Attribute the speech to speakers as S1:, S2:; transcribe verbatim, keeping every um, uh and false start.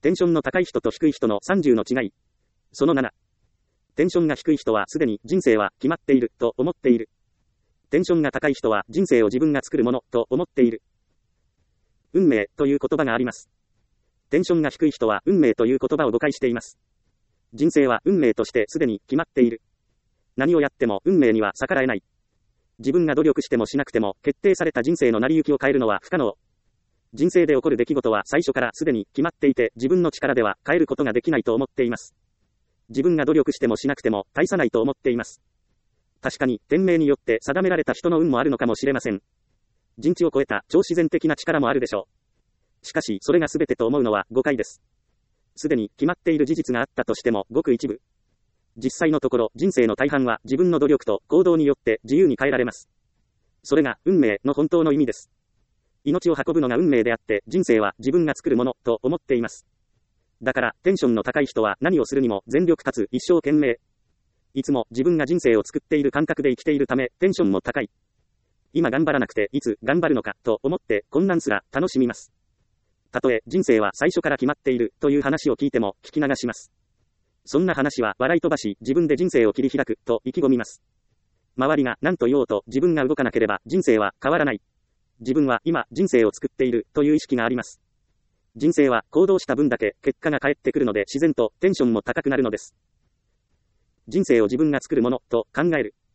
S1: テンションの高い人と低い人のさんじゅうの違い。そのなな。テンションが低い人はすでに人生は決まっていると思っている。テンションが高い人は人生を自分が作るものと思っている。運命という言葉があります。テンションが低い人は運命という言葉を誤解しています。人生は運命としてすでに決まっている。何をやっても運命には逆らえない。自分が努力してもしなくても決定された人生の成り行きを変えるのは不可能。人生で起こる出来事は最初からすでに決まっていて自分の力では変えることができないと思っています。自分が努力してもしなくても大差ないと思っています。確かに天命によって定められた人の運もあるのかもしれません。人知を超えた超自然的な力もあるでしょう。しかしそれが全てと思うのは誤解です。すでに決まっている事実があったとしてもごく一部。実際のところ人生の大半は自分の努力と行動によって自由に変えられます。それが運命の本当の意味です。命を運ぶのが運命であって人生は自分が作るものと思っています。だからテンションの高い人は何をするにも全力かつ一生懸命。いつも自分が人生を作っている感覚で生きているためテンションも高い。今頑張らなくていつ頑張るのかと思って困難すら楽しみます。たとえ人生は最初から決まっているという話を聞いても聞き流します。そんな話は笑い飛ばし自分で人生を切り開くと意気込みます。周りが何と言おうと自分が動かなければ人生は変わらない。自分は今人生を作っているという意識があります。人生は行動した分だけ結果が返ってくるので自然とテンションも高くなるのです。人生を自分が作るものと考える。